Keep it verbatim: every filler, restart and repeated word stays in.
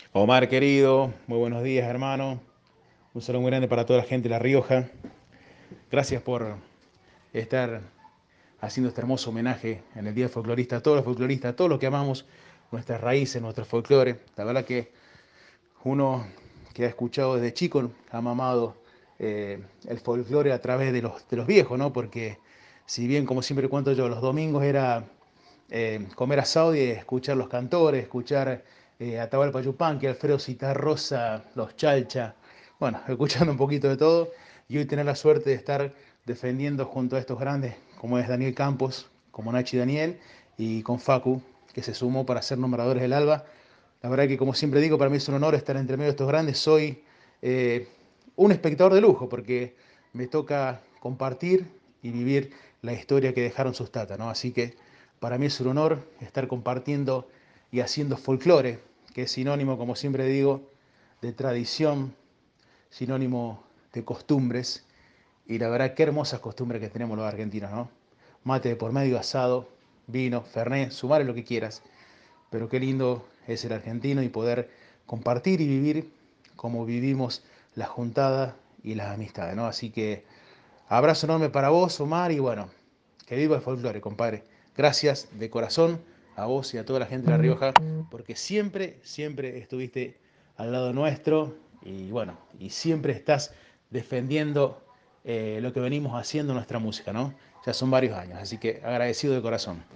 Omar, querido, muy buenos días, hermano. Un saludo muy grande para toda la gente de La Rioja. Gracias por estar haciendo este hermoso homenaje en el Día del Folclorista a todos los folcloristas, a todos los que amamos nuestras raíces, nuestro folclore. La verdad que uno que ha escuchado desde chico, ha mamado eh, el folclore a través de los, de los viejos, ¿no? Porque si bien, como siempre cuento yo, los domingos era eh, comer asado y escuchar los cantores, escuchar eh, Atahualpa Yupanqui, Alfredo Citarrosa, los Chalcha, bueno, escuchando un poquito de todo y hoy tener la suerte de estar defendiendo junto a estos grandes como es Daniel Campos, como Nachi Daniel y con Facu, que se sumó para ser nombradores del Alba. La verdad que como siempre digo, para mí es un honor estar entre medio de estos grandes. Soy eh, un espectador de lujo porque me toca compartir y vivir la historia que dejaron sus tatas, ¿no? Así que para mí es un honor estar compartiendo y haciendo folclore, que es sinónimo, como siempre digo, de tradición, sinónimo de costumbres. Y la verdad, qué hermosas costumbres que tenemos los argentinos, ¿no? Mate de por medio, asado, vino, fernet, sumar lo que quieras. Pero qué lindo es el argentino y poder compartir y vivir como vivimos la juntada y las amistades, ¿no? Así que abrazo enorme para vos, Omar, y bueno, que viva el folclore, compadre. Gracias de corazón a vos y a toda la gente de La Rioja, porque siempre, siempre estuviste al lado nuestro y bueno, y siempre estás defendiendo eh, lo que venimos haciendo en nuestra música, ¿no? Ya son varios años, así que agradecido de corazón.